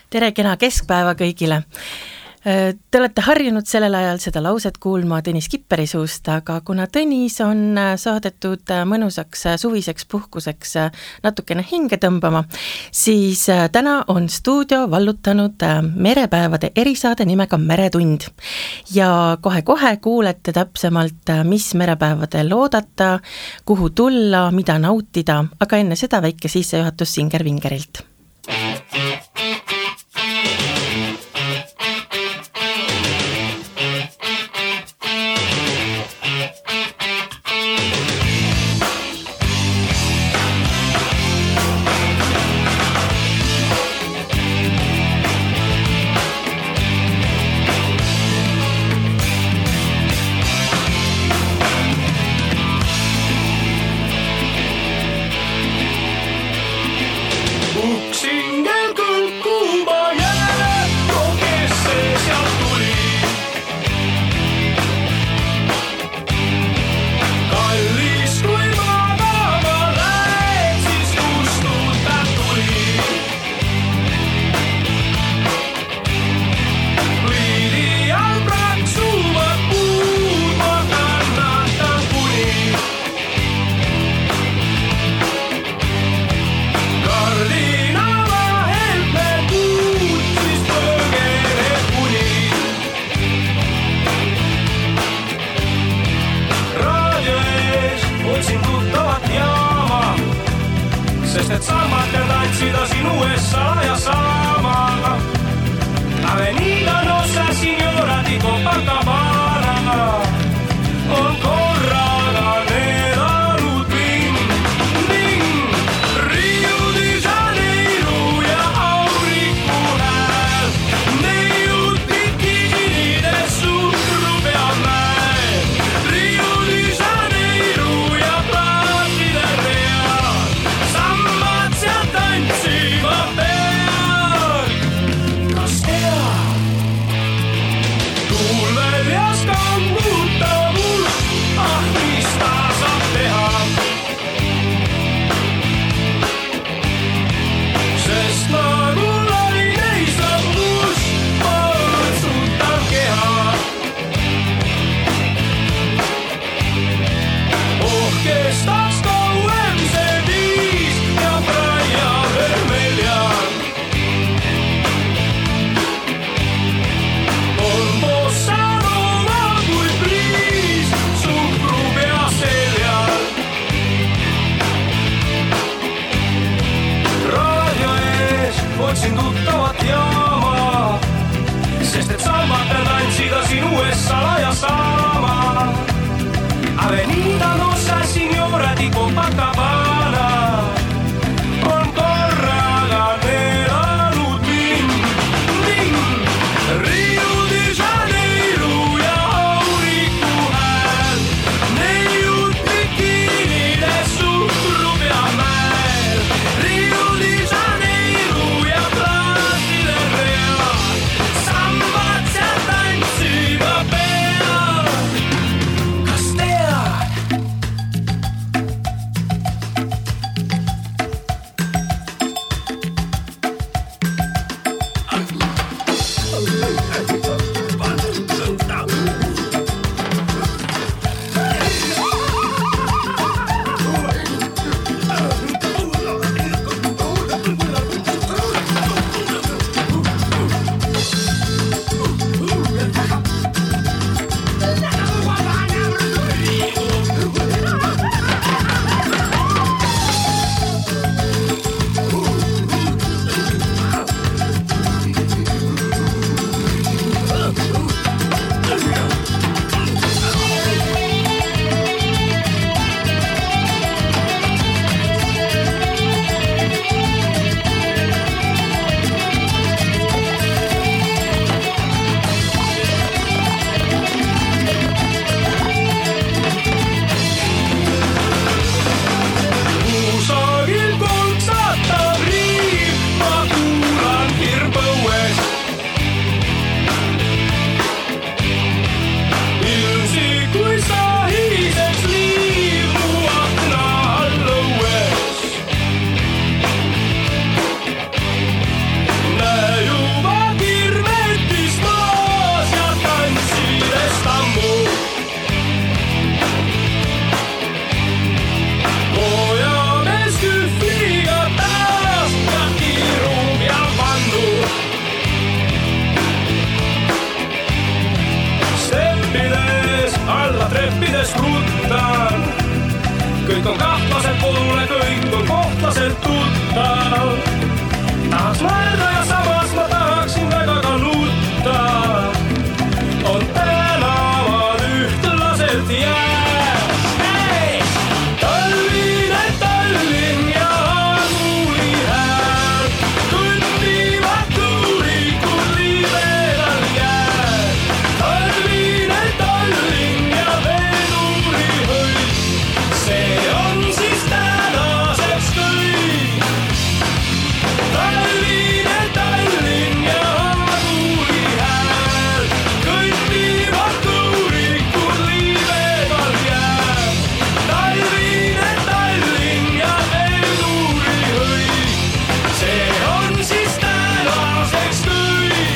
Tere kena keskpäeva kõigile. Te olete harjunud sellel ajal seda lauset kuulma Tõnis Kipperi suust, aga kuna Tõnis on saadetud mõnusaks suviseks puhkuseks natukene hinge tõmbama, siis täna on stuudio vallutanud merepäevade erisaade nimega Meretund. Ja kohe-kohe kuulete täpsemalt, mis merepäevadel oodata, kuhu tulla, mida nautida, aga enne seda väike sissejuhatus Singer Vingerilt. Samba, kõikidest tuttav. Kõik on kahtlaselt poole, kõik on kohtlaselt tuttav. Tahaks mõelda ja samas ma tahaksin väga ka nutta. On tänavad ühtlaselt jää. Hei! Tallinn ja Aaguli hääl. Kõndivad tuulikud liivedal jää. Tallinn ja Venuri hõid. See on siis tänaseks kõik. Tallinn ja Aaguli hääl. Kõndivad tuulikud liivedal jää. Tallinn ja Venuri hõid. See on siis tänaseks kõik.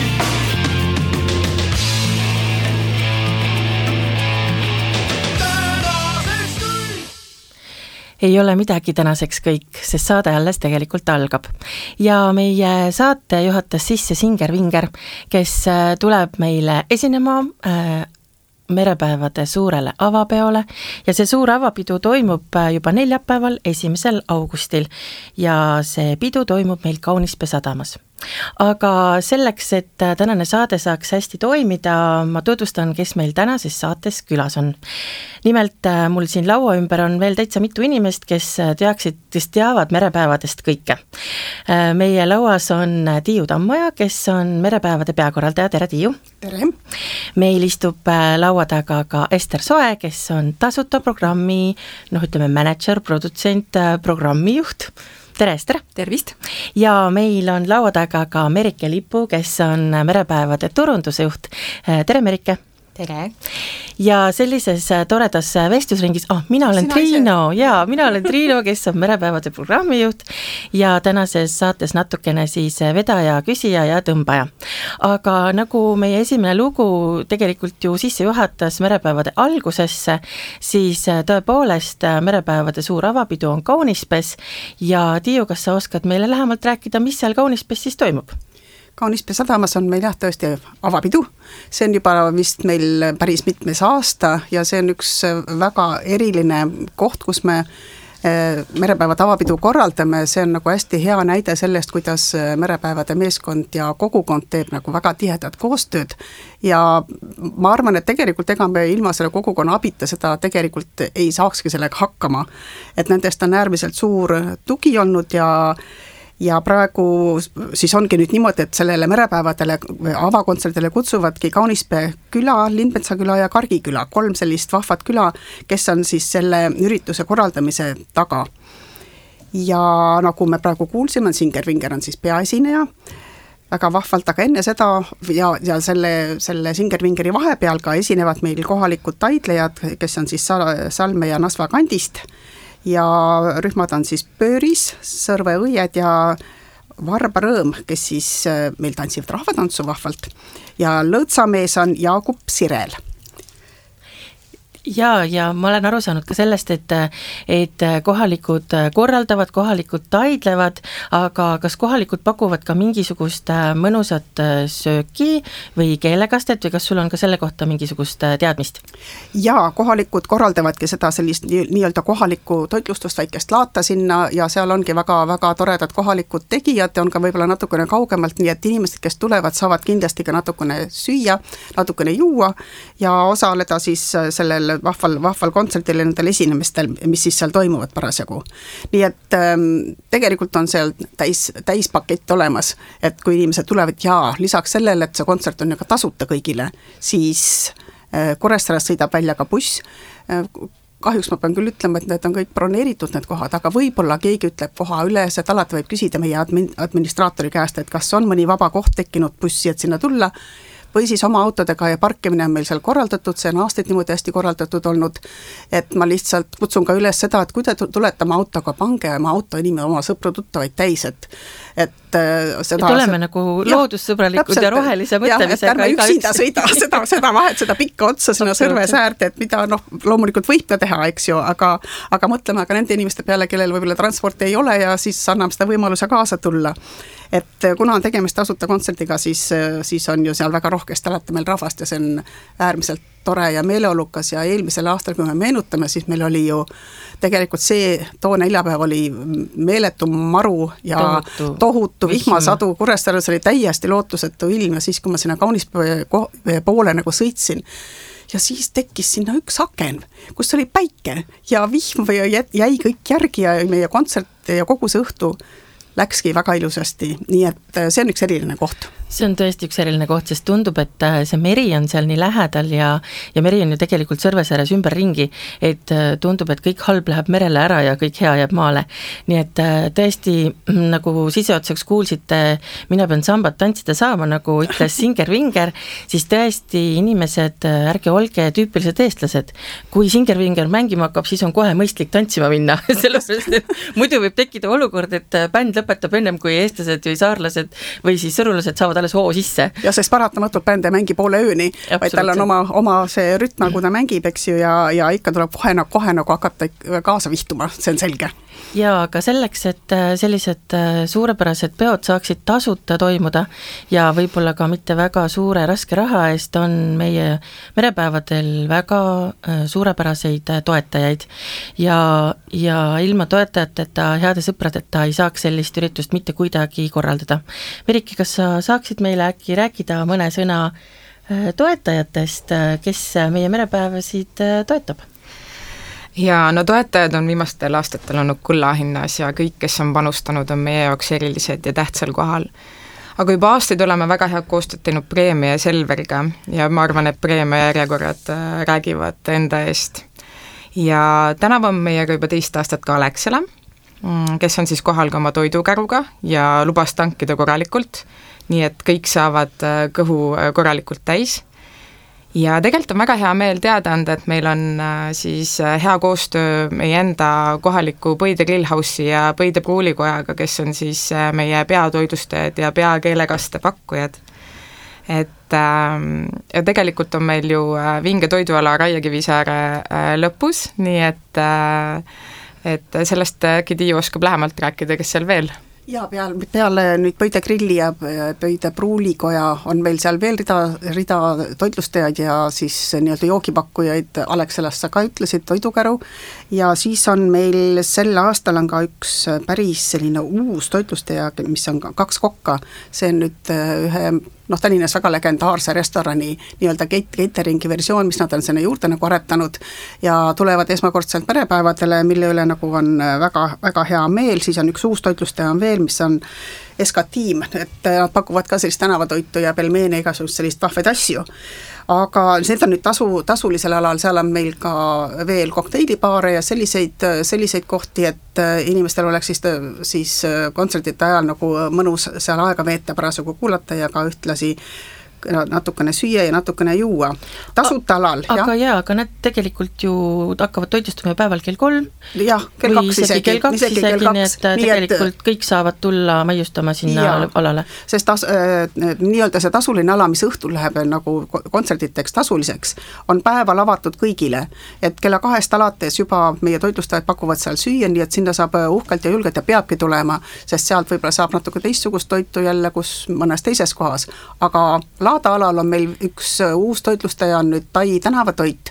Tänaseks kõik. Ei ole midagi tänaseks kõik, sest saade alles tegelikult algab. Ja meie saate juhatas sisse Singer Vinger, kes tuleb meile esinema merepäevade suurele avapeole ja see suur avapidu toimub juba neljapäeval 1. augustil ja see pidu toimub meil Kaunispea sadamas. Aga selleks, et tänane saade saaks hästi toimida, ma tutvustan, kes meil tänases saates külas on. Nimelt mul siin laua ümber on veel täitsa mitu inimest, kes teavad merepäevadest kõike. Meie lauas on Tiiu Tammoja, kes on merepäevade peakorraldaja. Tere, Tiiu! Tere! Meil istub laua taga ka Ester Soe, kes on tasuta programmi, manager, produtsent, programmijuht. Tere, Ester! Tervist! Ja meil on laua taga ka Merike Lipu, kes on merepäevade turundusjuht. Tere, Merike! Tere! Ja sellises toredas vestlusringis, mina olen Triino, kes on merepäevade programmijuht ja tänases saates natukene siis vedaja, küsija ja tõmbaja. Aga nagu meie esimene lugu tegelikult ju sisse juhatas merepäevade algusesse, siis tõepoolest merepäevade suur avapidu on Kaunispeas ja Tiiu, kas sa oskad meile lähemalt rääkida, mis seal Kaunispeas siis toimub? Kaunispea sadamas on meil tõesti avapidu, see on juba vist meil päris mitmes aasta ja see on üks väga eriline koht, kus me merepäevade avapidu korraldame, see on nagu hästi hea näide sellest, kuidas merepäevade meeskond ja kogukond teeb nagu väga tihedat koostööd ja ma arvan, et tegelikult ega me ilma selle kogukonna abita seda tegelikult ei saakski sellega hakkama, et nendest on äärmiselt suur tugi olnud ja praegu siis ongi nüüd niimoodi, et sellele merepäevadele avakontserdile kutsuvadki Kaunispea küla, Lindmetsa küla ja Kargi küla, 3 sellist vahvat küla, kes on siis selle ürituse korraldamise taga. Ja nagu me praegu kuulsime, Singer Vinger on siis peaesineja, väga vahvalt, aga enne seda ja selle Singer Vingeri vahepeal ka esinevad meil kohalikud taidlejad, kes on siis Salme ja Nasva kandist, ja rühmad on siis Pööris, Sõrve õied ja Varba Rõõm, kes siis meil tantsivad rahvatantsu vahvalt ja lõõtsamees on Jaagup Sirel. Ja ma olen aru saanud ka sellest, et kohalikud korraldavad, kohalikud taidlevad, aga kas kohalikud pakuvad ka mingisugust mõnusat sööki või keelekastet või kas sul on ka selle kohta mingisugust teadmist? Ja kohalikud korraldavadki seda sellist nii-öelda kohalikku toitlustust väikest laata sinna ja seal ongi väga-väga toredad kohalikud tegijad ja on ka võib-olla natukene kaugemalt, nii et inimesed, kes tulevad, saavad kindlasti ka natukene süüa, natukene juua ja osaleda siis sellel vahval kontserdil ja nendel esinemistel, mis siis seal toimuvad parasjagu. Nii et tegelikult on seal täispakett olemas, et kui inimesed tulevad ja lisaks sellele, et see kontsert on ju ka tasuta kõigile, siis Kuressaares sõidab välja ka buss. Kahjuks ma pean küll ütlema, et need on kõik broneeritud need kohad, aga võib-olla keegi ütleb koha üles, et alati võib küsida meie administraatori käest, et kas on mõni vaba koht tekkinud bussi, et sinna tulla, või siis oma autodega ja parkimine on meil seal korraldatud, see on aastaid niimoodi hästi korraldatud olnud, et ma lihtsalt kutsun ka üles seda, et kui te tulete oma autoga, pange oma auto oma sõpru-tuttavaid täis, et seda... Et oleme nagu loodussõbralikud ja rohelise mõtlemisega. Ärme üksinda sõida seda pikka otsa sinna Sõrve säärde, et mida loomulikult võib ka teha, eks ju, aga mõtleme ka nende inimeste peale, kellel võib-olla transporti ei ole ja siis anname seda võimaluse kaasa tulla. Et kuna on tegemist tasuta kontserdiga, siis on ju seal väga rohkesti alati meil rahvast ja see on äärmiselt tore ja meeleolukas ja eelmisel aastal, kui me meenutame, siis meil oli ju tegelikult too neljapäev oli meeletu maru ja tohutu vihmasadu, Kuressaares oli täiesti lootusetu ilm ja siis, kui ma sinna Kaunispoe poole nagu sõitsin, ja siis tekkis sinna üks aken, kus oli päike ja vihm jäi kõik järgi ja meie kontsert ja kogu see õhtu läkski väga ilusasti, nii et see on üks eriline koht. See on tõesti üks eriline koht, sest tundub, et see meri on seal nii lähedal ja meri on ju tegelikult Sõrvesääres ümberringi, et tundub, et kõik halb läheb merele ära ja kõik hea jääb maale. Nii et tõesti, nagu sisseotsaks kuulsite, mina pean sambat tantsida saama, nagu ütles Singer Vinger, siis tõesti inimesed, ärge olge tüüpilised eestlased. Kui Singer Vinger mängima hakkab, siis on kohe mõistlik tantsima minna, sellepärast, et muidu võib tekkida olukord, et bänd lõpetab ennem kui eestlased või saarlased või siis sõrulased saavad alles hoo sisse. Ja sest paratamatult bänd ei mängi poole ööni, vaid tal on oma see rütm, kui ta mängib, eks ju, ja ikka tuleb kohe nagu hakata kaasa vihtuma, see on selge. Ja aga selleks, et sellised suurepärased peod saaksid tasuta toimuda ja võib-olla ka mitte väga suure raske raha eest, on meie merepäevadel väga suurepäraseid toetajaid ja ilma toetajateta, heade sõpradeta ei saaks sellist üritust mitte kuidagi korraldada. Merike, kas sa saaksid meile äkki rääkida mõne sõna toetajatest, kes meie merepäevasid toetab? Ja no toetajad on viimastel aastatel olnud kullahinnas ja kõik, kes on panustanud, on meie jaoks erilised ja tähtsal kohal. Aga juba aastaid oleme väga head koostööd teinud Preemia ja Selveriga ja ma arvan, et Preemia järjekorrad räägivad enda eest. Ja tänav on meiega juba 2 aastat ka Alexela, kes on siis kohal ka oma toidukäruga ja lubas tankida korralikult, nii et kõik saavad kõhu korralikult täis. Ja tegelikult on väga hea meel teada anda, et meil on siis hea koostöö meie enda kohaliku Põide Grillhouse'i ja Põide Pruulikojaga, kes on siis meie peatoidustajad ja peakeelekaste pakkujad. Et ja tegelikult on meil ju vinge toiduala Raiekivisaare lõpus, nii et sellest äkki Tiiu oskab lähemalt rääkida, kes seal veel? Ja peale nüüd Põide Grilli ja Põide Pruulikoja on meil seal veel rida toitlustajaid ja siis nii-öelda joogipakkujaid, Alexelast sa ka ütlesid, toidukäru, ja siis on meil sel aastal on ka üks päris selline uus toitlustaja, mis on 2 kokka, see on nüüd ühe Tallinnas väga legendaarse restorani nii-öelda cateringi versioon, mis nad on sinna juurde nagu aretanud ja tulevad esmakordselt merepäevadele, mille üle nagu on väga, väga hea meel, siis on üks uus toitlustaja on veel, mis on Eskatiim, et nad pakuvad ka sellist tänavatoitu ja pelmeene, igasugust sellist vahvaid asju. Aga see on nüüd tasulisel alal, seal on meil ka veel kokteilibaare ja selliseid kohti, et inimestel oleks siis kontserdite ajal nagu mõnus seal aega veeta, parasjagu kuulata ja ka ühtlasi natukene süüa ja natukene juua. Tasuta alal. Aga nad tegelikult ju hakkavad toitlustama päeval kell 3. Jah, kell 2 isegi. Kell 2 isegi, nii et tegelikult kõik saavad tulla maiustama sinna alale. Sest nii-öelda see tasuline ala, mis õhtul läheb nagu kontserditeks tasuliseks, on päeval avatud kõigile. Et kella 2 alates juba meie toitlustajad pakuvad seal süüa, nii et sinna saab uhkelt ja julgelt ja peabki tulema, sest sealt võib-olla saab natuke teistsugust toitu jälle, kus mõnes teises kohas. Aga Laada-alal on meil üks uus toitlustaja on nüüd Tai tänavatoit,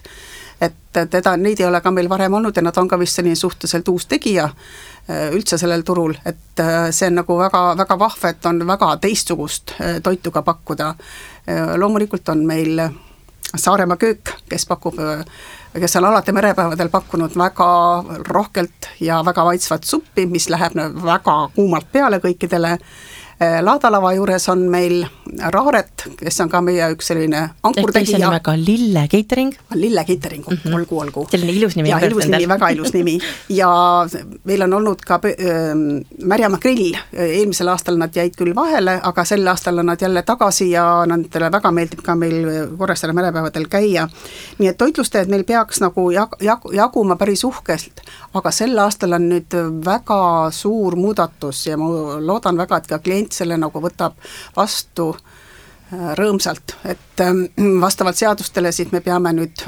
et neid ei ole ka meil varem olnud ja nad on ka vist selline suhteliselt uus tegija üldse sellel turul, et see on nagu väga, väga vahva, et on väga teistsugust toitu ka pakkuda. Loomulikult on meil Saaremaa köök, kes on alati merepäevadel pakkunud väga rohkelt ja väga maitsvat suppi, mis läheb väga kuumalt peale kõikidele. Laadalava juures on meil Raaret, kes on ka meie üks selline ankurtegija. Teise nimega Lille Catering. Lille Catering, olgu. Selline ilus nimi. Ja ilus nimi, väga ilus nimi. Ja meil on olnud ka Märjamaa grill. Eelmisel aastal nad jäid küll vahele, aga sel aastal on nad jälle tagasi ja nendele väga meeldib ka meil Kuressaare merepäevadel käia. Nii et toitlustajad meil peaks nagu jaguma päris uhkelt, aga sel aastal on nüüd väga suur muudatus ja ma loodan väga, et ka klient selle nagu võtab vastu rõõmsalt, et vastavalt seadustele siis me peame nüüd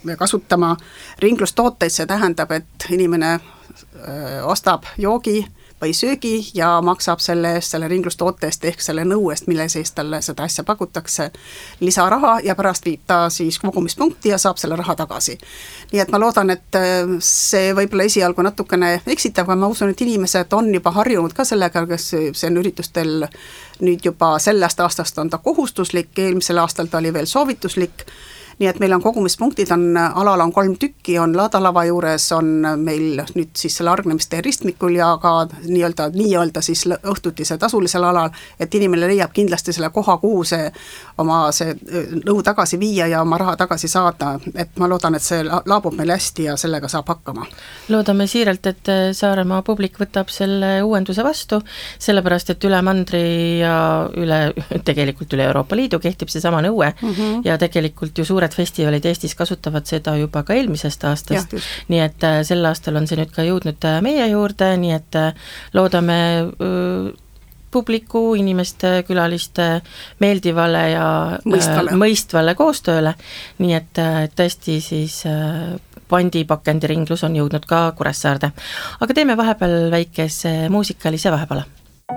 kasutama ringlustooteid, see tähendab, et inimene ostab joogi, või söögi ja maksab selle eest, selle ringlustoote eest ehk selle nõu eest, mille sees talle seda asja pakutakse, lisaraha ja pärast viib ta siis kogumispunkti ja saab selle raha tagasi. Nii et ma loodan, et see võib-olla esialgu natukene eksitav, aga ma usun, et inimesed on juba harjunud ka sellega, kes see on üritustel nüüd juba sellest aastast on ta kohustuslik, eelmisel aastal ta oli veel soovituslik, nii et meil on kogumispunktid, alal on 3 tükki, on laadalava juures, on meil nüüd siis selle argnemiste ristmikul ja ka nii-öelda siis õhtuti see tasulisel alal, et inimene leiab kindlasti selle koha, kuhu see nõu tagasi viia ja oma raha tagasi saada, et ma loodan, et see laabub meil hästi ja sellega saab hakkama. Loodame siiralt, et Saaremaa publik võtab selle uuenduse vastu, sellepärast, et üle mandri ja tegelikult üle Euroopa Liidu kehtib see sama nõue ja tegelikult ju suured festivalid Eestis kasutavad seda juba ka eelmisest aastast, nii et sel aastal on see nüüd ka jõudnud meie juurde, nii et loodame publiku, inimeste, külaliste meeldivale ja mõistvale koostööle, nii et tõesti siis pandipakendiringlus on jõudnud ka Kuressaarde. Aga teeme vahepeal väikese muusikalise vahepala.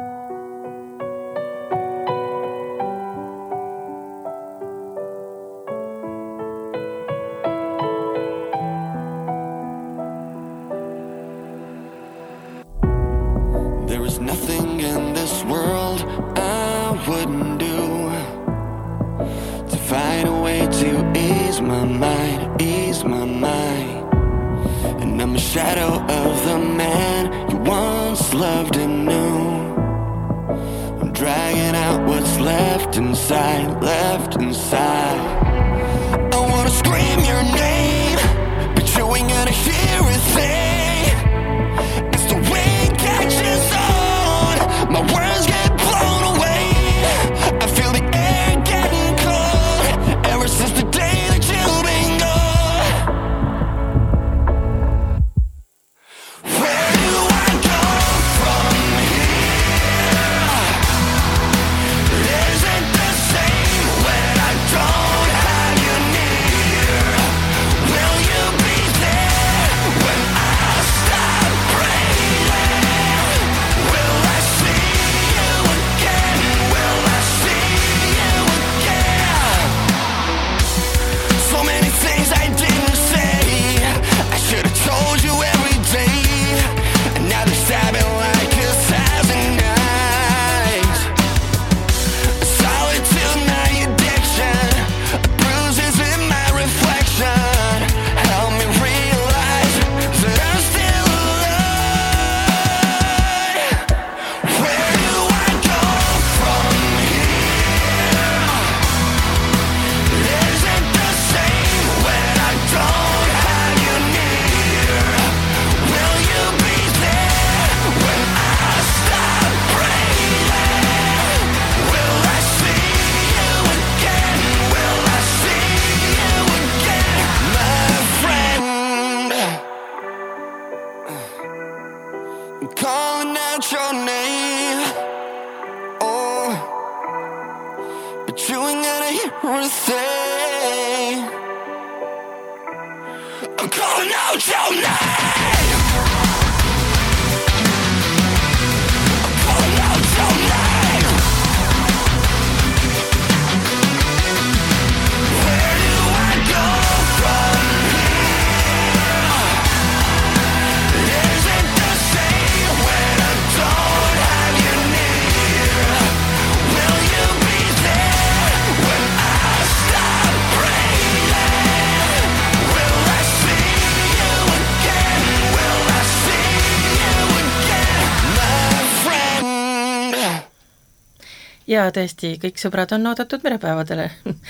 Ja tõesti, kõik sõbrad on oodatud merepäevadele.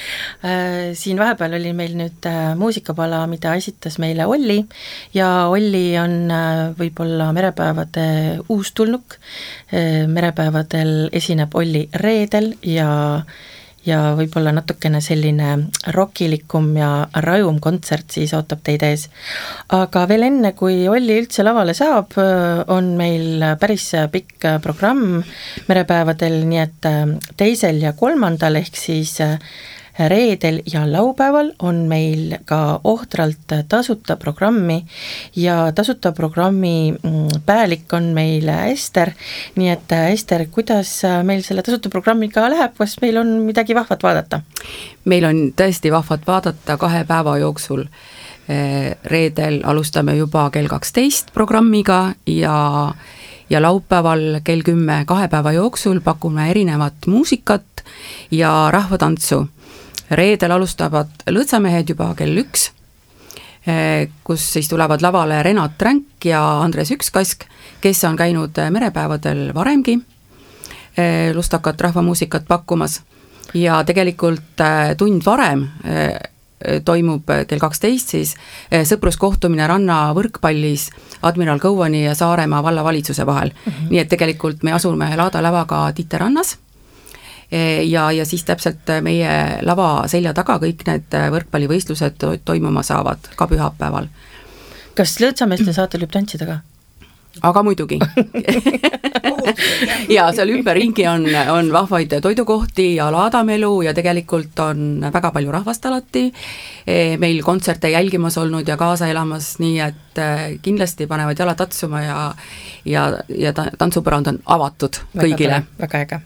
Siin vahepeal oli meil nüüd muusikapala, mida esitas meile Olli ja Olli on võib-olla merepäevade uustulnuk. Merepäevadel esineb Olli reedel ja võib-olla natukene selline rokilikum ja rajum kontsert siis ootab teid ees. Aga veel enne, kui Olli üldse lavale saab, on meil päris pikk programm merepäevadel, nii et 2. ja 3. ehk siis reedel ja laupäeval on meil ka ohtralt tasuta programmi ja tasuta programmi päälik on meil Ester, nii et Ester, kuidas meil selle tasuta programmiga läheb, kas meil on midagi vahvat vaadata? Meil on tõesti vahvat vaadata 2 päeva jooksul. Reedel alustame juba kell 12 programmiga ja laupäeval kell 10 2 päeva jooksul pakume erinevat muusikat ja rahvatantsu. Reedel alustavad Lõõtsamehed juba kell 1, kus siis tulevad lavale Renat Ränk ja Andres Ükskask, kes on käinud merepäevadel varemgi lustakat rahvamuusikat pakkumas ja tegelikult tund varem toimub kell 12 siis sõpruskohtumine Ranna võrkpallis Admiral Kõuani ja Saaremaa vallavalitsuse vahel. Nii et tegelikult me asume laadalavaga Titerannas ja siis täpselt meie lava selja taga kõik need võrkpallivõistlused toimuma saavad ka pühapäeval. Kas Lõõtsameeste saatel võib tantsida ka? Aga muidugi. ja seal ümberringi on vahvaid toidukohti ja laadamelu ja tegelikult on väga palju rahvast alati meil kontserte jälgimas olnud ja kaasa elamas, nii et kindlasti panevad jalad tatsuma ja tantsupärand on avatud kõigile. Väga äge.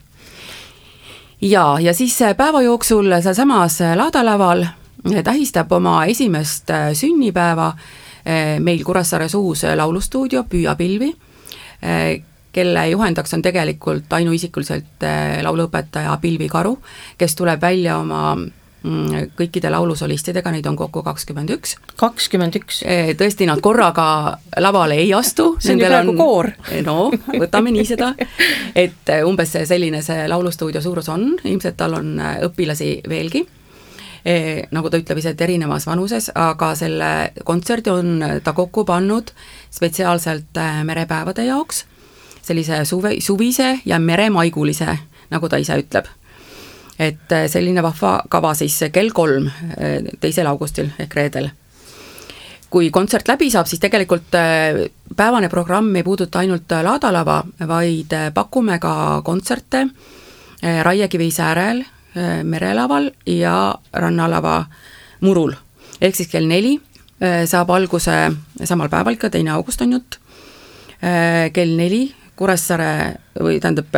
Ja siis päeva jooksul sealsamas laadalaval tähistab oma esimest sünnipäeva meil Kuressaares uus laulustuudio Püüa pilvi, kelle juhendaks on tegelikult ainuisikuliselt lauluõpetaja Pilvi Karu, kes tuleb välja oma kõikide laulusolistidega, neid on kokku 21. 21? Tõesti, nad korraga lavale ei astu. See on ju praegu koor. No, võtame nii seda, et umbes selline see laulustuudio suurus on, ilmselt tal on õpilasi veelgi. Nagu ta ütleb ise, et erinevas vanuses, aga selle kontserdi on ta kokku pannud spetsiaalselt merepäevade jaoks, sellise suvise ja meremaigulise, nagu ta ise ütleb. Et selline vahva kava siis kell 3, 2. augustil ehk reedel. Kui kontsert läbi saab, siis tegelikult päevane programm ei puuduta ainult laadalava, vaid pakume ka kontserte Raiekivi säärel, merelaval ja rannalava murul. Ehk siis kell 4 saab alguse samal päeval, ka 2. august on jutt, kell 4 Kuressaare või tähendab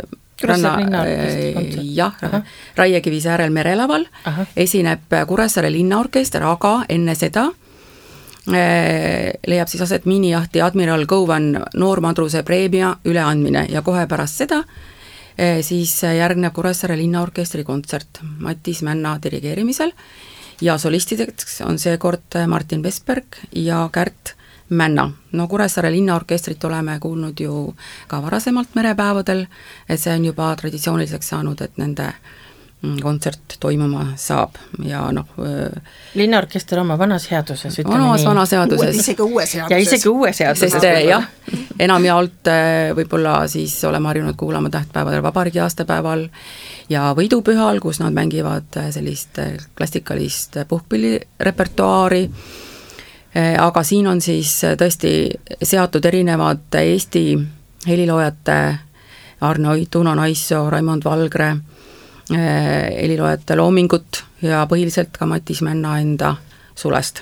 Raiekivi säärel merelaval esineb Kuressaare linnaorkester, aga enne seda leiab siis aset miinijahti Admiral Kõuan noormadruse preemia üleandmine ja kohe pärast seda siis järgneb Kuressaare linnaorkestri kontsert Mattis Männa dirigeerimisel ja solistideks on seekord Martin Vesberg ja Kärt Männa. No Kuressaare linnaorkestrit oleme kuulnud ju ka varasemalt merepäevadel, et see on juba traditsiooniliseks saanud, et nende kontsert toimuma saab ja linnaorkester oma vanas headuses, vanas headuses. Isegi uue seaduses. Ja isegi uue seaduses. Sest jah, enamjaolt võib-olla siis oleme harjunud kuulama tähtpäevadel vabariigi aastapäeval ja võidupühal, kus nad mängivad sellist klassikalist puhkpillirepertuaari, aga siin on siis tõesti seatud erinevad Eesti heliloojate Arne Oit, Uno Naissoo, Raimond Valgre heliloojate loomingut ja põhiliselt ka Mattis Männa enda sulest.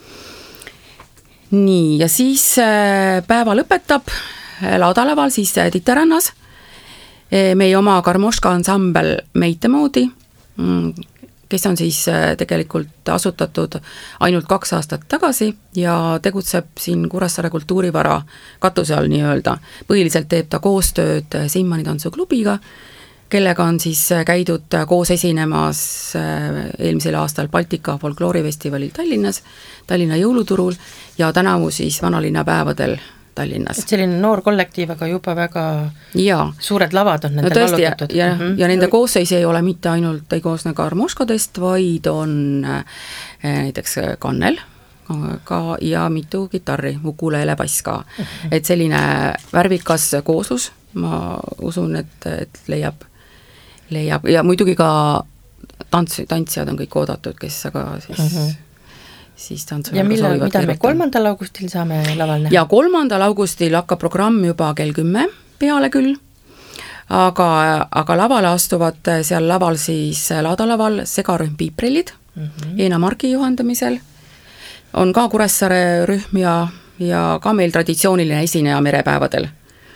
Nii, ja siis päeva lõpetab laadalaval siis Titerannas meie oma Karmoška ansambel Meitemoodi, kes on siis tegelikult asutatud ainult 2 aastat tagasi ja tegutseb siin Kuressaare kultuurivara katuse all nii-öelda. Põhiliselt teeb ta koostööd Simmani tantsuklubiga, kellega on siis käidud koos esinemas eelmisel aastal Baltika folkloorifestivalil Tallinnas, Tallinna jõuluturul ja tänavu siis vanalinnapäevadel Tallinnas. Et selline noor kollektiiv, aga juba väga suured lavad on nendel vallutatud. Ja nende koosseis ei ole mitte ainult, ei koosne Karmoškadest, vaid on näiteks kannel ka ja mitu kitarri, ukulele, bass ka. Et selline värvikas kooslus, ma usun, et leiab ja muidugi ka tantsijad on kõik oodatud, kes aga siis tantsuja ja mida me 3. augustil saame laval näha? Ja 3. augustil hakkab programm juba kell 10 peale küll, aga lavale astuvad seal laval siis laadalaval segarühm Piiprillid Eena Margi juhendamisel, on ka Kuressaare rühm ja ka meil traditsiooniline esineja merepäevadel.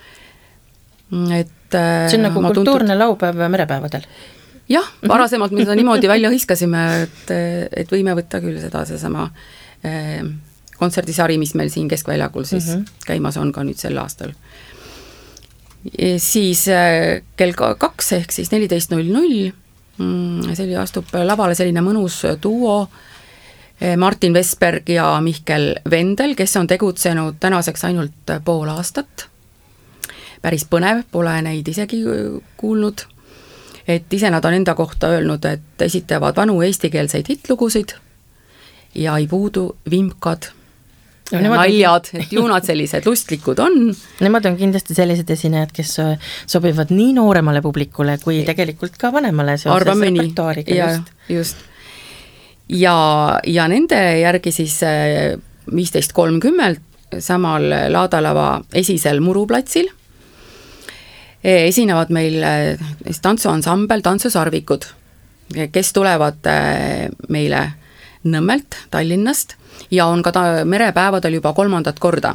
See on nagu kultuurne laupäev merepäevadel? Jah, varasemalt me seda niimoodi välja hõiskasime, et võime võtta küll seesama kontserdisari, mis meil siin Keskväljakul siis käimas on ka nüüd sel aastal. Siis kell 2 ehk siis 14.00 astub lavale selline mõnus duo Martin Vesberg ja Mihkel Vendel, kes on tegutsenud tänaseks ainult pool aastat. Päris põnev, pole neid isegi kuulnud. Et ise nad on enda kohta öelnud, et esitavad vanu eestikeelseid hitlugusid ja ei puudu vimkad, naljad, et ju nad sellised lustlikud on. Nemad on kindlasti sellised esinejad, kes sobivad nii nooremale publikule kui tegelikult ka vanemale seoses repertuaariga. Just. Ja nende järgi siis 15.30 samal laadalava esisel Muruplatsil esinevad meil tantsuansambel Tantsusarvikud, kes tulevad meile Nõmmelt, Tallinnast ja on ka merepäevadel juba 3. korda.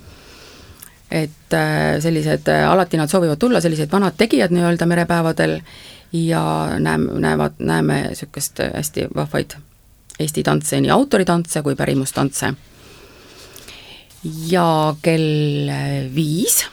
Et sellised, alati nad soovivad tulla, sellised vanad tegijad nii-öelda merepäevadel ja näeme sükest hästi vahvaid Eesti tantse, nii autoritantse kui pärimustantse. Ja kell 5,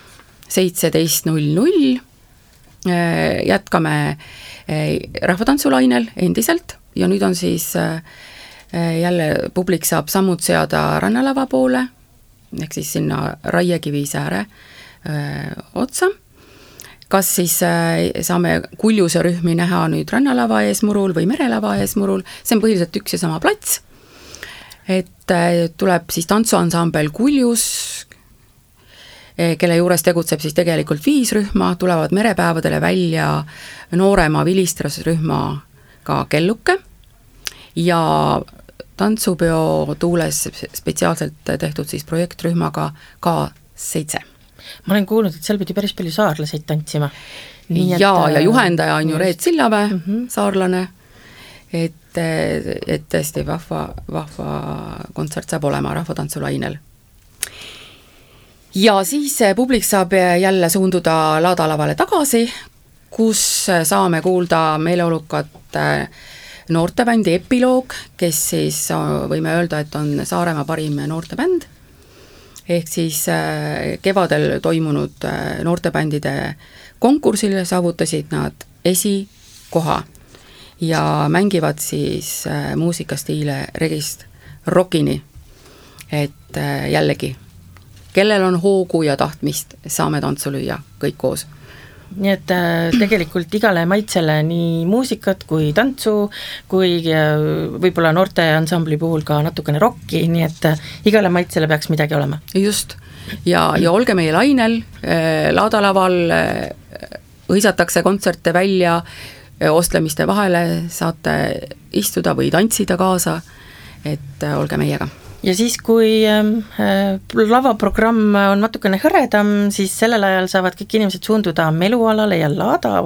17.00 jätkame rahvatantsulainel endiselt ja nüüd on siis jälle publik saab sammud seada rannalava poole, ehk siis sinna Raiekivi sääre otsa. Kas siis saame Kuljuse rühmi näha nüüd rannalava eesmurul või merelava eesmurul, see on põhiliselt üks ja sama plats, et tuleb siis tantsuansambel Kuljus, kelle juures tegutseb siis tegelikult 5 rühma, tulevad merepäevadele välja noorema vilistusrühma ka Kelluke ja tantsupeo tuules spetsiaalselt tehtud siis projektrühmaga K7. Ma olen kuulnud, et seal pidi päris palju saarlaseid tantsima. Ja juhendaja on ju Reet Sillamäe, saarlane, et tõesti vahva kontsert saab olema rahvatantsulainel. Ja siis publik saab jälle suunduda laadalavale tagasi, kus saame kuulda meeleolukat noortebändi Epiloog, kes siis võime öelda, et on Saaremaa parim noortebänd, ehk siis kevadel toimunud noortebändide konkursile saavutasid nad esikoha ja mängivad siis muusikastiile regist rockini, et jällegi kellel on hoogu ja tahtmist, saame tantsu lüüa kõik koos. Nii et tegelikult igale maitsele nii muusikat kui tantsu, kui võib-olla noorte ansambli puhul ka natukene rocki, nii et igale maitsele peaks midagi olema. Just, ja olge meie lainel, laadalaval hõisatakse kontserte välja, ostlemiste vahele saate istuda või tantsida kaasa, et olge meiega. Ja siis, kui lavaprogramm on natukene hõredam, siis sellel ajal saavad kõik inimesed suunduda melualale ja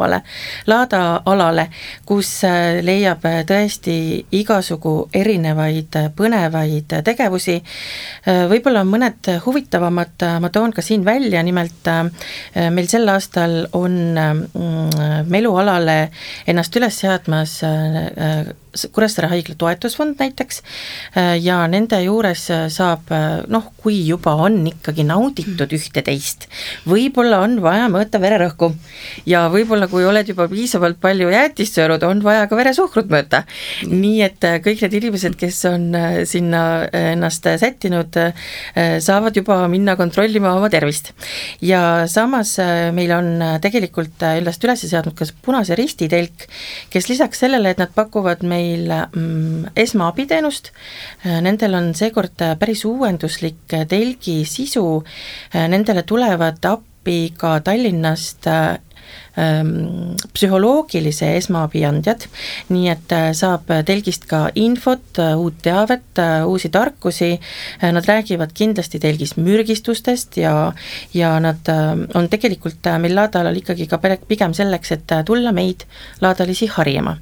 laadaalale, kus leiab tõesti igasugu erinevaid põnevaid tegevusi. Võib-olla mõned huvitavamad ma toon ka siin välja, nimelt meil sel aastal on melualale ennast üles seadmas Kuressaare haigla toetusfond näiteks ja nende juures saab, kui juba on ikkagi nauditud ühte-teist, võib-olla on vaja mõõta vererõhku ja võib-olla kui oled juba piisavalt palju jäätist söönud, on vaja ka veresuhkrut mõõta. Nii et kõik need inimesed, kes on sinna ennast sättinud, saavad juba minna kontrollima oma tervist. Ja samas meil on tegelikult ennast üles seadnud ka Punase Risti telk, kes lisaks sellele, et nad pakuvad meil esmaabiteenust, nendel on seekord päris uuenduslik telgi sisu, nendele tulevad appi ka Tallinnast psühholoogilise esmaabi andjad, nii et saab telgist ka infot, uut teavet, uusi tarkusi, nad räägivad kindlasti telgis mürgistustest ja nad on tegelikult meil laadalal ikkagi ka pigem selleks, et tulla meid laadalisi harjama.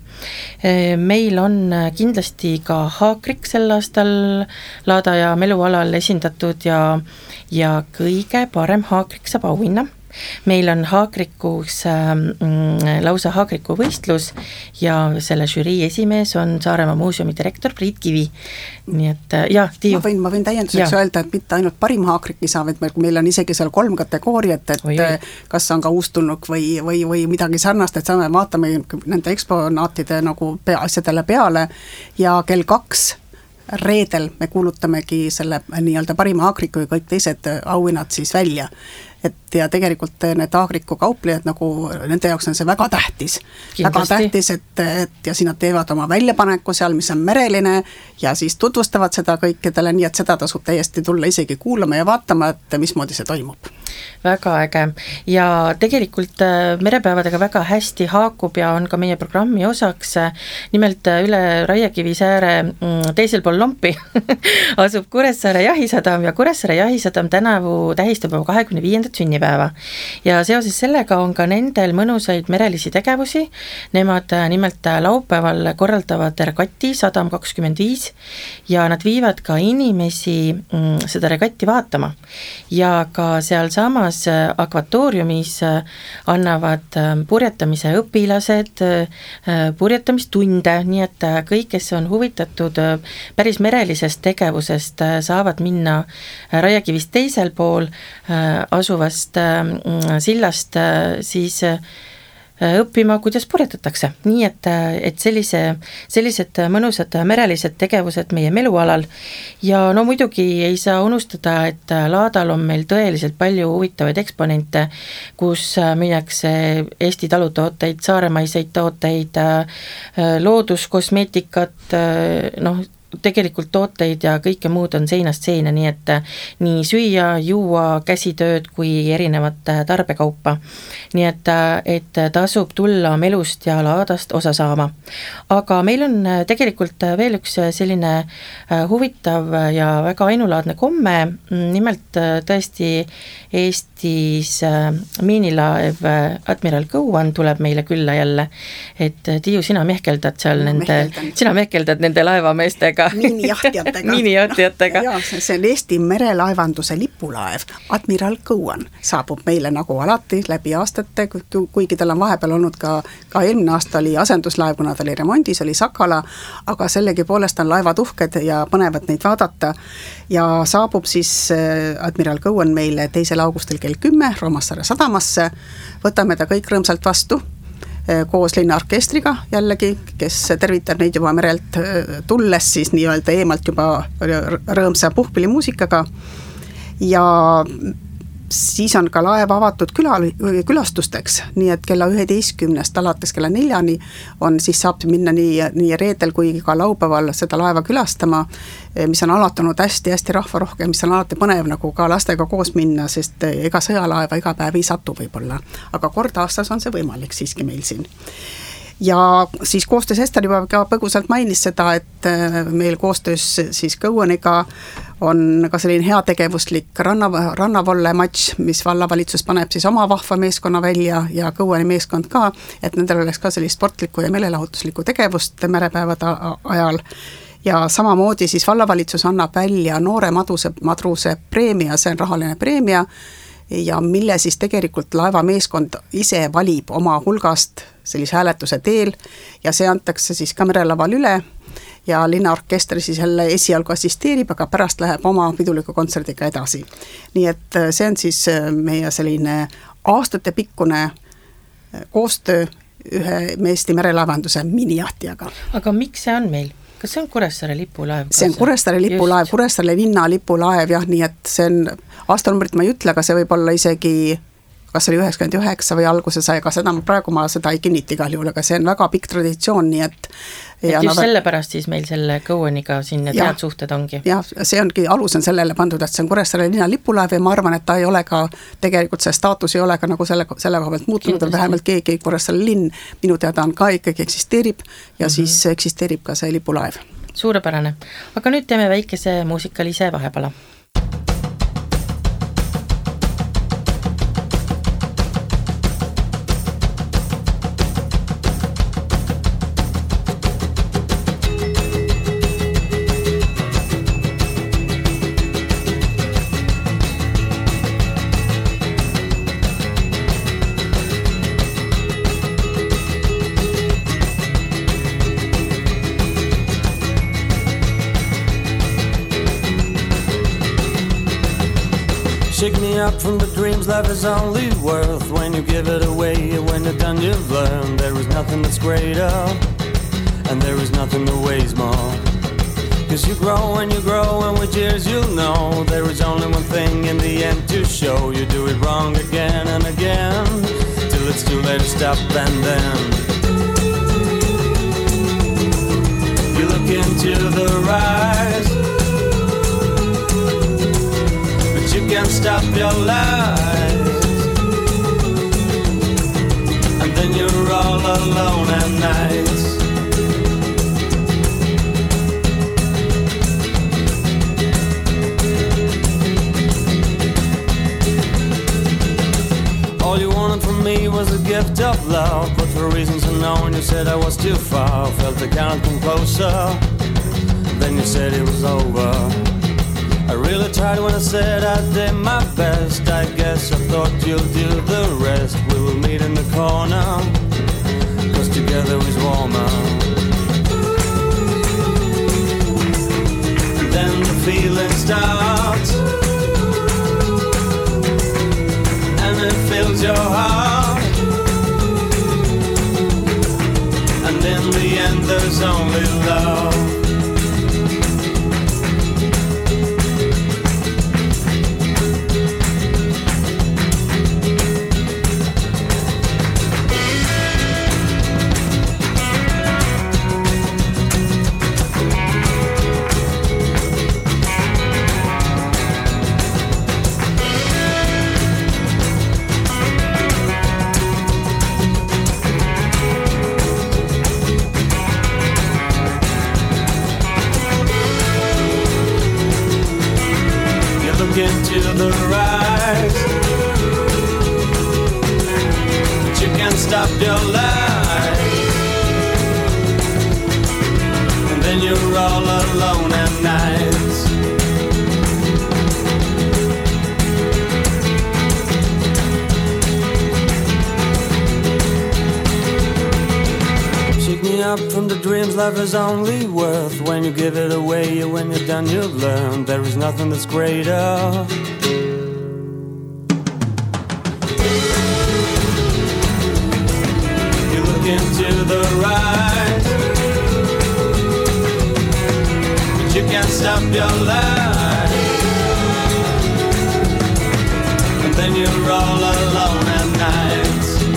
Meil on kindlasti ka haakrik sel aastal laada ja melualal esindatud ja kõige parem haakrik saab auhinna. Meil on haakrikus lausa haakriku võistlus ja selle žürii esimees on Saaremaa muuseumi direktor Priit Kivi. Nii et Tiiu. Ma võin täienduseks öelda, et mitte ainult parim haakrik ei saa, vaid meil on isegi seal 3 kategooriat, et kas on ka uustulnuk või midagi sarnast, et saame vaatame nende eksponaatide nagu asjadele peale ja kell 2 reedel me kuulutamegi selle nii-öelda parima haakriku ja kõik teised auhinnad siis välja. Ja tegelikult need haakriku kauplejad nagu, nende jaoks on see väga tähtis. Kindlasti. Väga tähtis, et ja siin nad teevad oma väljapaneku seal, mis on mereline ja siis tutvustavad seda kõikidele, nii et seda tasub täiesti tulla isegi kuulama ja vaatama, et mismoodi see toimub. Väga äge ja tegelikult merepäevadega väga hästi haakub ja on ka meie programmi osaks, nimelt üle Raiekivi sääre teisel pool Lompi asub Kuressaare jahisadam ja Kuressaare jahisadam tänavu tähistab 25. sünnipäeva ja seoses sellega on ka nendel mõnusaid merelisi tegevusi, nemad nimelt laupäeval korraldavad regati Sadam 25 ja nad viivad ka inimesi seda regatti vaatama ja ka seal samas akvatooriumis annavad purjetamise õpilased purjetamistunde, nii et kõik, kes on huvitatud päris merelisest tegevusest, saavad minna Raiekivist teisel pool asuvast sillast siis õppima, kuidas purjetatakse. Nii et sellised mõnusad merelised tegevused meie melualal ja no muidugi ei saa unustada, et laadal on meil tõeliselt palju huvitavaid eksponente, kus müüakse Eesti talutooteid, saaremaiseid tooteid, looduskosmeetikat, tegelikult tooteid ja kõike muud on seinast seina, nii et nii süüa, juua, käsitööd kui erinevat tarbekaupa. Nii et tasub tulla melust ja laadast osa saama. Aga meil on tegelikult veel üks selline huvitav ja väga ainulaadne komme, nimelt tõesti Eestis miinilaev Admiral Kõuan tuleb meile külla jälle, et Tiiu, sina mehkeldad seal nende laevameestega. Miinijahtijatega. Ja, see on Eesti merelaevanduse lipulaev Admiral Kõuan saabub meile nagu alati läbi aastate, kuigi tal on vahepeal olnud ka eelmine aasta oli asenduslaev, kuna ta oli remondis, oli Sakala, aga sellegi poolest on laevad uhked ja põnevad neid vaadata ja saabub siis Admiral Kõuan meile 2. augustil kell 10 Roomassaare sadamasse, võtame ta kõik rõõmsalt vastu koos linnaorkestriga jällegi, kes tervitab neid juba merelt tulles siis nii-öelda eemalt juba rõõmsa puhkpillimuusikaga ja siis on ka laev avatud külastusteks, nii et kella 11 alates kella 4 on, siis saab minna nii reedel kui ka laupäeval seda laeva külastama, mis on alatunud hästi rahvarohke, mis on alati põnev nagu ka lastega koos minna, sest ega sõjalaeva iga päev ei satu võib-olla, aga kord aastas on see võimalik siiski meil siin. Ja siis koostöös Ester juba ka põgusalt mainis seda, et meil koostöös siis Kõuaniga on ka selline heategevuslik rannavolle matš, mis vallavalitsus paneb siis oma vahva meeskonna välja ja Kõuani meeskond ka, et nendel oleks ka sellist sportlikku ja meelelahutuslikku tegevust merepäevade ajal. Ja samamoodi siis vallavalitsus annab välja noore madruse preemia, see on rahaline preemia, ja mille siis tegelikult laevameeskond ise valib oma hulgast sellise hääletuse teel ja see antakse siis ka merelaval üle ja linnaorkester siis jälle esialgu assisteerib, aga pärast läheb oma piduliku kontserdiga edasi. Nii et see on siis meie selline aastatepikkune koostöö ühe Eesti merelaevanduse miinijahtijaga. Aga miks see on meil? Kas see on Kuressaare lipulaev? See on Kuressaare lipulaev, Kuressaare linna lipulaev, jah, nii et see on aastanumbrit ma ei ütle, aga see võib olla isegi kas oli 99 või alguse sai, aga praegu ma seda ei kinnita igal juhul, aga see on väga pikk traditsioon, nii et just sellepärast siis meil selle Go-Oniga siin need head suhted ongi. Jah, see ongi, alus on sellele pandud, et see on Kuressaare linna lipulaev ja ma arvan, et ta ei ole ka, tegelikult see staatus ei ole ka nagu selle koha pealt muutunud, on vähemalt keegi Kuressaare linn, minu teada on ka ikkagi eksisteerib ja siis eksisteerib ka see lipulaev. Suurepärane, aga nüüd teeme väikese muusikalise vahepala. Shake me up from the dreams life is only worth when you give it away. When you're done you've learned there is nothing that's greater and there is nothing that weighs more. Cause you grow and with years you'll know there is only one thing in the end to show. You do it wrong again and again till it's too late to stop and then you look into the rise. You can't stop your lies. And then you're all alone at night. All you wanted from me was a gift of love, but for reasons unknown you said I was too far. Felt I can't come closer. Then you said it was over. I really tried when I said I did my best. I guess I thought you'll do the rest. We will meet in the corner, cause together is warmer. And then the feeling starts, and it fills your heart. And in the end there's only love. Into the rise, but you can't stop your life. And then you're all alone at night. Shake me up from the dreams life is only worth when you give it away. When you're done you've learned there is nothing that's greater. You look into the rise, but you can't stop your life. And then you're all alone at night.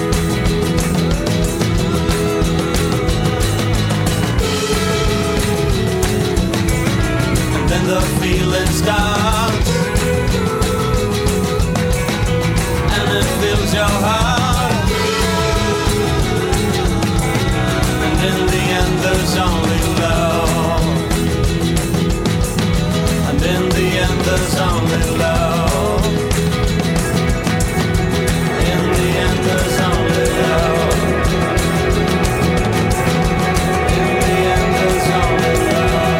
Then the feeling starts, and it fills your heart. And in the end there's only love. And in the end there's only love. In the end there's only love. In the end there's only love.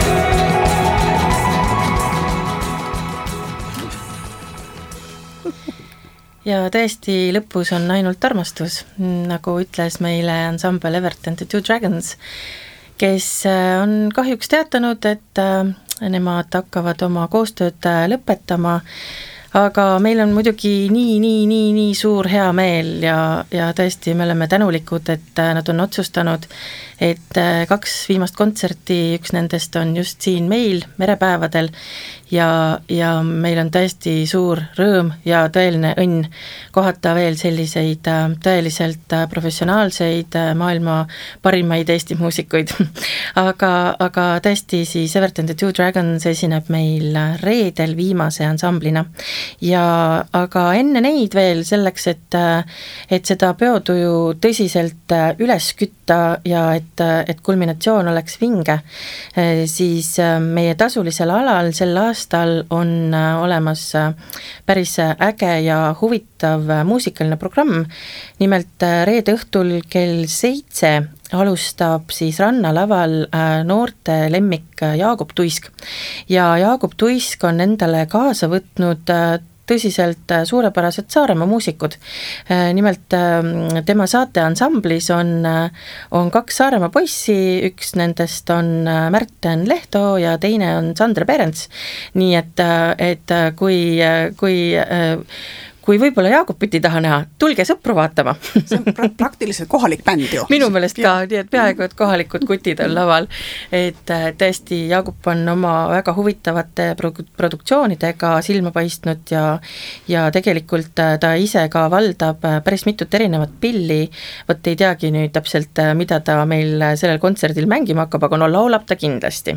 Ja tõesti lõpus on ainult armastus, nagu ütles meile ansambel Evert and the Two Dragons, kes on kahjuks teatanud, et nemad hakkavad oma koostööd lõpetama, aga meil on muidugi nii suur hea meel ja tõesti, me oleme tänulikud, et nad on otsustanud, et 2 viimast kontserti, üks nendest on just siin meil merepäevadel ja meil on tõesti suur rõõm ja tõeline õnn kohata veel selliseid tõeliselt professionaalseid maailma parimaid Eesti muusikuid. aga tõesti siis Evert and the Two Dragons esineb meil reedel viimase ansamblina aga enne neid veel selleks, et seda peotuju tõsiselt üles kütta ja et kulminatsioon oleks vinge, siis meie tasulisel alal sel aastal on olemas päris äge ja huvitav muusikaline programm. Nimelt reede õhtul kell 7 alustab siis Rannalaval noorte lemmik Jaagup Tuisk. Ja Jaagup Tuisk on endale kaasa võtnud tõsiselt suurepärased Saaremaa muusikud. Nimelt tema saateansamblis on 2 Saaremaa poissi, üks nendest on Märten Lehto ja teine on Sandre Perents. Nii et kui võib-olla Jaagupit ei taha näha, tulge sõpru vaatama. See on praktiliselt kohalik bänd ju. Minu meelest ka, nii et peaaegu, et kohalikud kutid on laval. Et tõesti, Jaagup on oma väga huvitavate produktsioonidega silma paistnud ja tegelikult ta ise ka valdab päris mitut erinevat pilli. Võt ei teagi nüüd täpselt, mida ta meil sellel kontserdil mängima hakkab, aga no laulab ta kindlasti.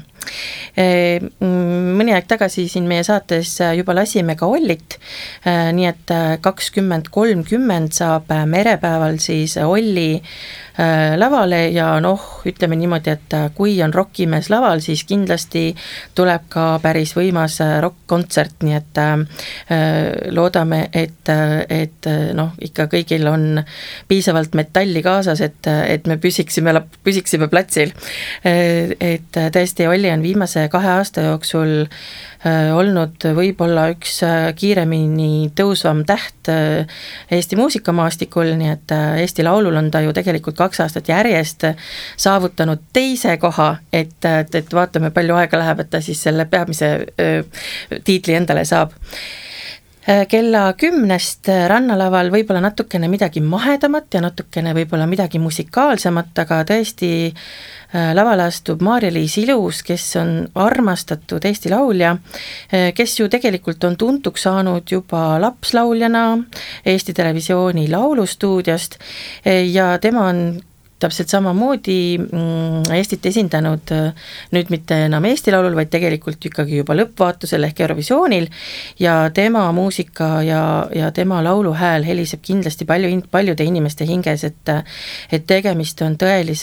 Mõni aeg tagasi siin meie saates juba lasime ka Ollit, nii et 20:30 saab merepäeval siis Olli lavale ja ütleme niimoodi, et kui on rockimees laval, siis kindlasti tuleb ka päris võimas rock-kontsert, nii et loodame, et ikka kõigil on piisavalt metalli kaasas, et me püsiksime platsil. Et tõesti, Olli on viimase 2 aasta jooksul olnud võib-olla üks kiiremini tõusvam täht Eesti muusikamaastikul, nii et Eesti Laulul on ta ju tegelikult 2 aastat järjest saavutanud 2. koha, et vaatame, palju aega läheb, et ta siis selle peamise tiitli endale saab. Kella 10 Rannalaval võib-olla natukene midagi mahedamat ja natukene võib-olla midagi musikaalsemat, aga tõesti lavale astub Maarja-Liis Ilus, kes on armastatud Eesti laulja, kes ju tegelikult on tuntuks saanud juba lapslauljana Eesti Televisiooni laulustuudiost ja tema on täpselt samamoodi Eestit esindanud nüüd mitte enam Eesti Laulul, vaid tegelikult ikkagi juba lõppvaatusel ehk Eurovisioonil ja tema muusika ja tema lauluhääl heliseb kindlasti paljude inimeste hinges, et tegemist on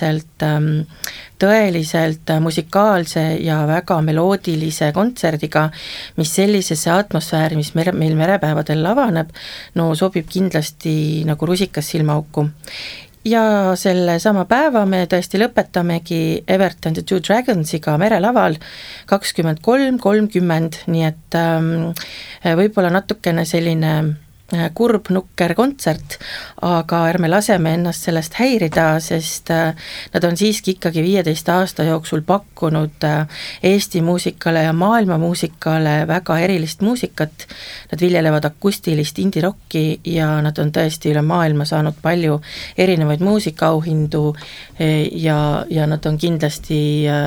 tõeliselt musikaalse ja väga meloodilise kontserdiga, mis sellisesse atmosfääri, mis meil merepäevadel avaneb, sobib kindlasti nagu rusikas silmaauku. Ja selle sama päeva me tõesti lõpetamegi Evert and the Two Dragonsiga merelaval 23:30, nii et võib-olla natukene selline kurb nukker kontsert, aga ärme laseme ennast sellest häirida, sest nad on siiski ikkagi 15 aasta jooksul pakkunud Eesti muusikale ja maailma muusikale väga erilist muusikat. Nad viljelevad akustilist indie-rocki ja nad on tõesti üle maailma saanud palju erinevaid muusikaauhindu ja nad on kindlasti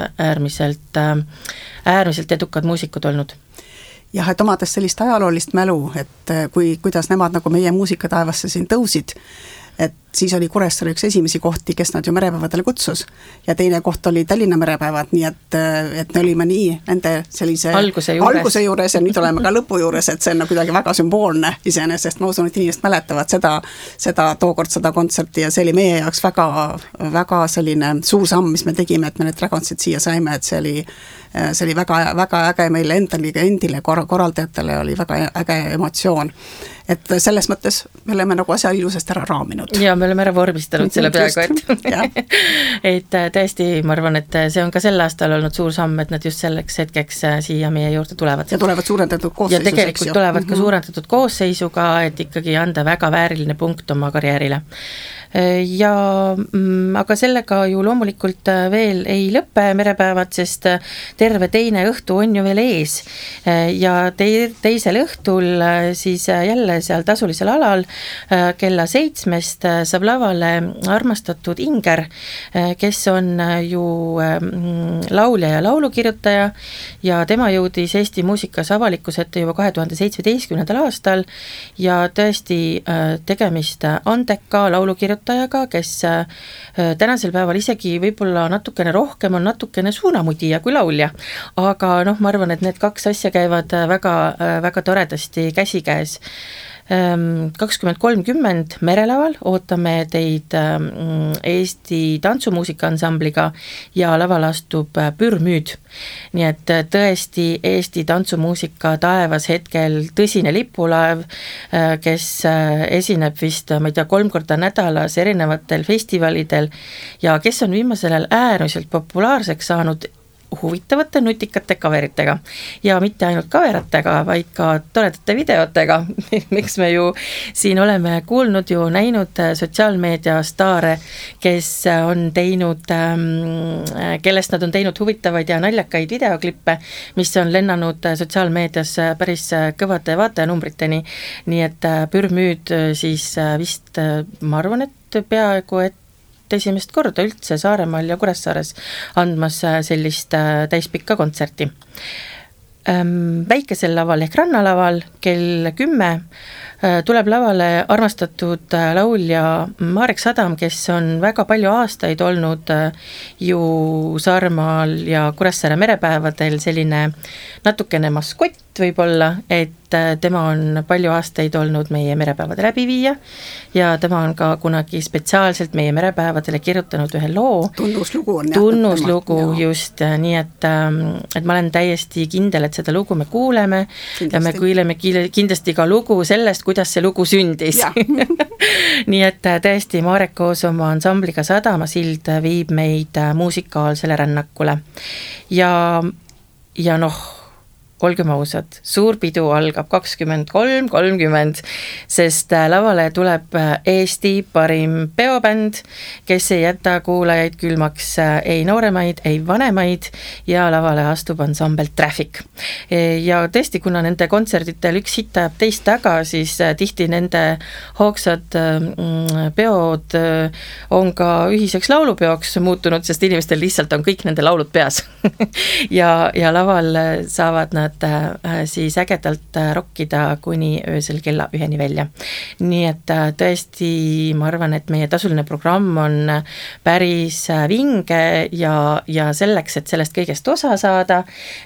äärmiselt edukad muusikud olnud. Jah, et omades sellist ajaloolist mälu, et kuidas nemad nagu meie muusikataevasse siin tõusid, et siis oli Kuressaare üks esimesi kohti, kes nad ju merepäevadele kutsus ja teine koht oli Tallinna merepäevad, nii et me olime nii nende sellise alguse juures ja nüüd oleme ka lõpu juures, et see on kuidagi väga sümboolne iseenesest, ma usun, et inimesed mäletavad seda tookord seda kontserti ja see oli meie jaoks väga selline suur samm, mis me tegime, et me need Dragonsid siia saime, et see oli väga äge meile endile korraldajatele oli väga äge emotsioon. Et selles mõttes me oleme nagu asja ilusasti ära raaminud. Ja me oleme ära vormistanud selle peaaegu, et tõesti, ma arvan, et see on ka sel aastal olnud suur samm, et nad just selleks hetkeks siia meie juurde tulevad. Ja tulevad suurendatud koosseisus. Ja tegelikult tulevad ka suurendatud koosseisuga, et ikkagi anda väga vääriline punkt oma karjäärile. Ja aga sellega ju loomulikult veel ei lõppe merepäevad, sest terve teine õhtu on ju veel ees ja teisel õhtul siis jälle seal tasulisel alal kella 7 saab lavale armastatud Inger, kes on ju laulja ja laulukirjutaja ja tema jõudis Eesti muusikas avalikkuse ette juba 2017. aastal ja tõesti tegemist andeka laulukirjutajaga, kes tänasel päeval isegi võib-olla natukene rohkem on natukene suunamudija kui laulja, aga ma arvan, et need kaks asja käivad väga, väga toredasti käsikäes. 2030 Merelaval ootame teid Eesti tantsumuusikaansambliga ja laval astub Pürmüüd. Nii et tõesti Eesti tantsumuusika taevas hetkel tõsine lipulaev, kes esineb vist, ma ei tea, 3 korda nädalas erinevatel festivalidel ja kes on viimasel ajal äärmiselt populaarseks saanud huvitavate nutikate kaveritega ja mitte ainult kaveratega, vaid ka toredate videotega, miks me ju siin oleme kuulnud ju näinud sotsiaalmeedia staare, kes on teinud, kellest nad on teinud huvitavaid ja naljakaid videoklippe, mis on lennanud sotsiaalmeedias päris kõvade vaatajanumbriteni, nii et Pürmüüd siis vist, ma arvan, et peaaegu et esimest korda üldse Saaremaal ja Kuressaares andmas sellist täispikka kontserti. Väikesel laval ehk rannalaval kell 10 tuleb lavale armastatud laulja Marek Sadam, kes on väga palju aastaid olnud ju Saaremaal ja Kuressaare merepäevadel selline natukene maskott võib-olla, et tema on palju aastaid olnud meie merepäevade läbiviija ja tema on ka kunagi spetsiaalselt meie merepäevadele kirjutanud ühe loo. Tunnuslugu on. Tunnuslugu just, nii et ma olen täiesti kindel, et seda lugu me kuuleme kindlasti. Ja me kuuleme kindlasti ka lugu sellest, kuidas see lugu sündis. Nii et tõesti Marek koos oma ansambliga Sadama sild viib meid muusikaalsele rännakule ja olgem ausad, suur pidu algab 23:30, sest lavale tuleb Eesti parim peobänd, kes ei jäta kuulajaid külmaks, ei nooremaid, ei vanemaid ja lavale astub ansambel Traffic. Ja tõesti, kuna nende kontserditel üks hitt ajab teist taga, siis tihti nende hoogsad peod on ka ühiseks laulupeoks muutunud, sest inimestel lihtsalt on kõik nende laulud peas. ja laval saavad nad siis ägedalt rokkida kuni öösel kella 1 välja. Nii et tõesti, ma arvan, et meie tasuline programm on päris vinge ja selleks, et sellest kõigest osa saada,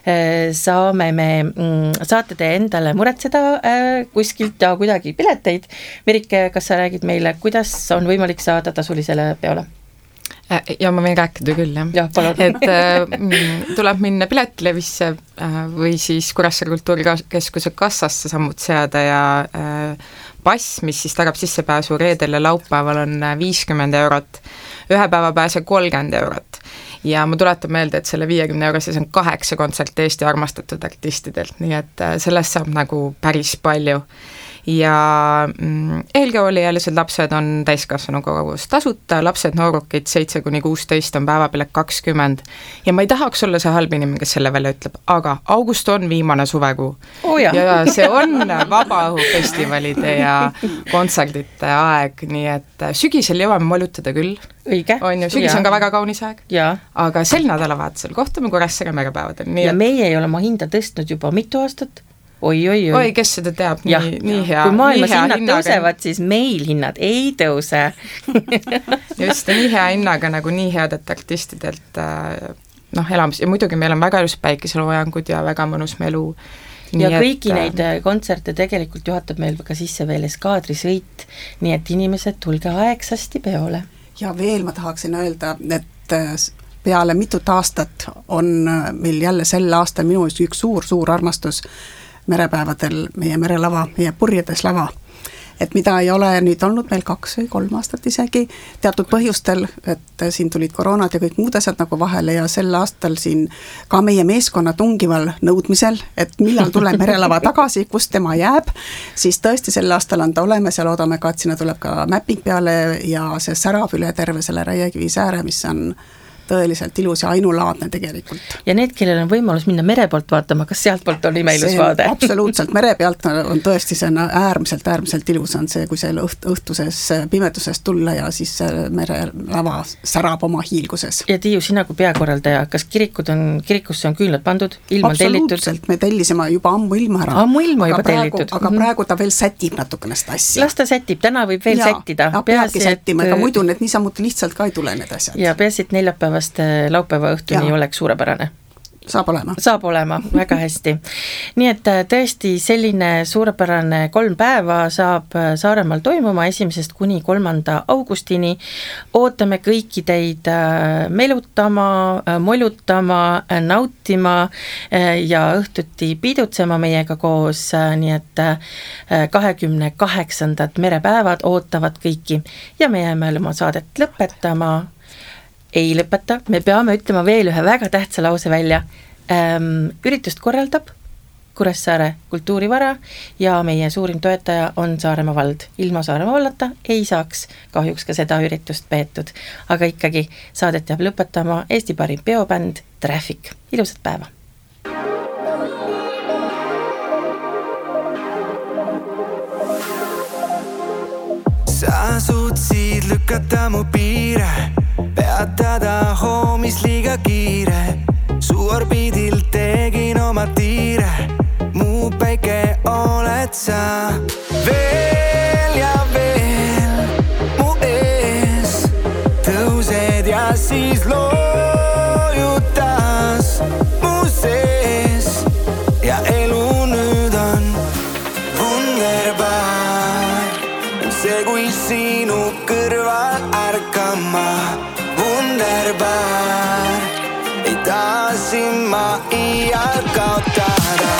saate te endale muretseda kuskilt ja kuidagi pileteid. Merike, kas sa räägid meile, kuidas on võimalik saada tasulisele peole? Ja ma võin rääkida küll, jah. Et tuleb minna Piletilevisse või siis Kuressaare Kultuurikeskuse kassasse sammut seada ja pass, mis siis tagab sissepääsu reedel ja laupäeval on 50 €, ühe päeva pääse 30 €. Ja ma tuletan meelde, et selle 50 € sees on 8 kontserti Eesti armastatud artistidelt, nii et sellest saab nagu päris palju. Ja eelkooliealised lapsed on täiskasvanuga koos tasuta, lapsed noorukid 7–16 on päevapilet 20 ja ma ei tahaks olla see halb inimene, kes selle välja ütleb, aga august on viimane suvekuu ja see on vabaõhufestivalide ja kontserdite aeg, nii et sügisel jõuame molutada küll. Õige. On ju, sügis on ka väga kaunis aeg, aga sel nädalavahetusel kohtame Kuressaare merepäevadel. Ja meie ei ole oma hinda tõstnud juba mitu aastat. Oi, kes seda teab, nii hea. Kui maailmas hinnad tõusevad, siis meil hinnad ei tõuse. Just, nii hea hinnaga nagu nii headet artistidelt elamus ja muidugi meil on väga ilus päikeseloojangud ja väga mõnus melu. Ja kõiki neid kontserte tegelikult juhatab meil ka sisse veel eskaadrisõit, nii et inimesed tulge aegsasti peole. Ja veel ma tahaksin öelda, et peale mitut aastat on meil jälle sel aastal minu üks suur armastus merepäevadel meie merelava, meie purjedes lava. et mida ei ole nüüd olnud meil 2 või 3 aastat isegi teatud põhjustel, et siin tulid koroonad ja kõik muud asjad nagu vahele ja sel aastal siin ka meie meeskonna tungival nõudmisel, et millal tuleb merelava tagasi, kus tema jääb, siis tõesti sel aastal on ta olemas ja loodame ka, et sinna tuleb ka mapping peale ja see särab üle terve selle Raiekivi sääre, mis on tõeliselt ilus ja ainulaadne tegelikult. Ja need, kellel on võimalus minna mere poolt vaatama, kas sealt poolt on imeilus vaade? Absoluutselt, mere pealt on tõesti see äärmiselt ilus on see, kui see õhtuses pimeduses tulla ja siis merelava särab oma hiilguses. Ja Tiiu, sina kui peakorraldaja, kas kirikusse on küünlad pandud, ilma tellitud? Absoluutselt, me tellisime juba ammu ilma ära. Ammu ilma juba tellitud. Aga praegu ta veel sätib natukene seda asja. Las ta sätib, täna võib veel sättida. Ja peabki sättima, ega muidu need niisamuti lihtsalt ka ei tule need asjad. Ja peasid laupäeva õhtuni oleks suurepärane. Saab olema, väga hästi. Nii et tõesti selline suurepärane 3 päeva saab Saaremaal toimuma 1. kuni 3. augustini. Ootame kõiki teid melutama, molutama, nautima ja õhtuti pidutsema meiega koos, nii et 28. merepäevad ootavad kõiki ja me jääme oma saadet lõpetama. Ei lõpeta, me peame ütlema veel ühe väga tähtsa lause välja. Üritust korraldab Kuressaare kultuurivara ja meie suurim toetaja on Saaremaa vald. Ilma Saaremaa vallata ei saaks kahjuks ka seda üritust peetud. Aga ikkagi saadet jääb lõpetama Eesti parim peobänd Traffic. Ilusat päeva! Sa suutsid lükata mu piire, peatada hoomis liiga kiire. Su orbiidil tegin oma tiire, mu päike oled sa. Veel ja veel mu ees tõused ja siis loojutas mu sees. Ja elu nüüd on wunderbar, see kui sinu kõrval ärkama. Wunderbar, ei taasin ma iial kaotada.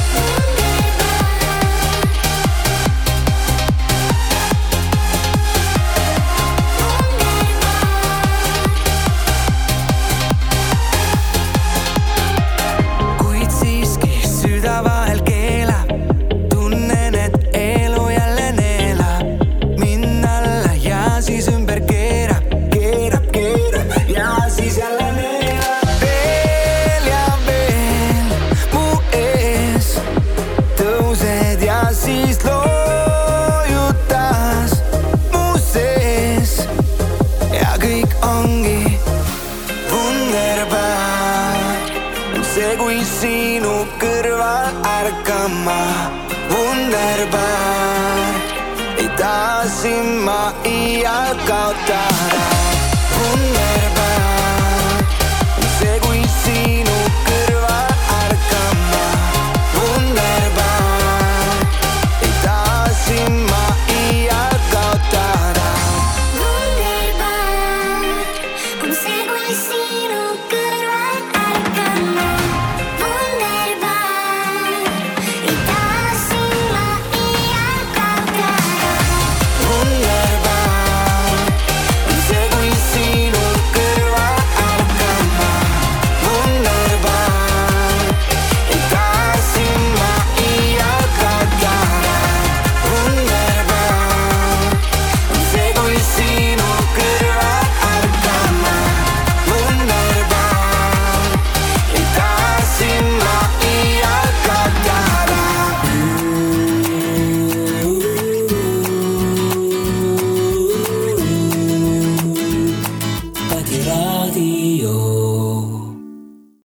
Kuid siiski süda vahel keelab, tunnen, et elu jälle neelab. Mind alla ja siis ümber keerab ja siis jälle neelab. Veel ja veel mu ees tõused ja siis loojutas mu sees. Ja kõik ongi wunderbar, see kui sinu kõrval ärkama. Wunderbar, ei taasin ma iial kaotada. Wunderbar, see kui sinu kõrval ärkama. Wunderbar, ei taasin ma iial kaotada. Wunderbar, on see kui sinu kõrval ärkama. Wunderbar, ei taasin ma iial kaotada. Wunderbar, on see kui sinu kõrval ärkama. Wunderbar, ei taasin ma iial kaotada. Wunderbar, on see kui sinu kõrval ärkama. Wunderbar, ei taasin ma iial kaotada. Pati radio.